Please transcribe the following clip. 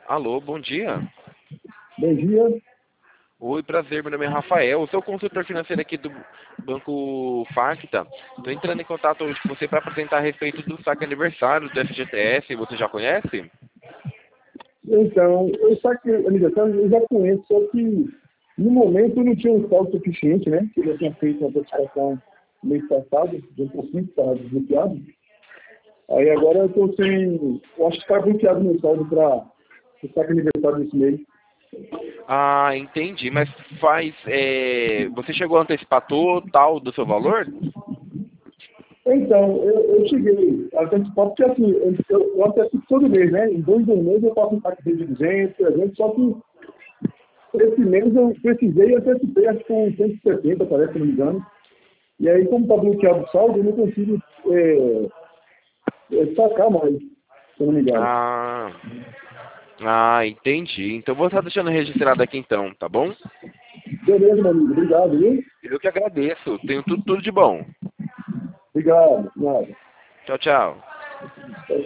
Alô, bom dia. Bom dia. Oi, prazer, meu nome é Rafael, eu sou consultor financeiro aqui do Banco Facta. Estou entrando em contato hoje com você para apresentar a respeito do saque aniversário do FGTS, você já conhece? Então, eu saque aniversário eu já conheço, só que no momento eu não tinha um saldo suficiente, né? Eu já tinha feito uma participação mês passado, de um pouquinho que estava desbloqueado. Aí agora eu estou sem. Eu acho que está bloqueado meu saldo para o saque aniversário desse mês. Ah, entendi, mas você chegou a antecipar total do seu valor? Então, eu cheguei a antecipar, porque assim, eu antecipo todo mês, né? Em 2 meses eu faço um saque de 200, 300, só que esse mês eu precisei e antecipei, acho que com 170, parece, se não me engano. E aí, como está bloqueado o saldo, eu não consigo sacar mais, se eu não me engano. Ah, entendi. Então vou estar deixando registrado aqui então, tá bom? Beleza, meu amigo. Obrigado, viu? Eu que agradeço. Tenho tudo de bom. Obrigado. Nada. Tchau, tchau.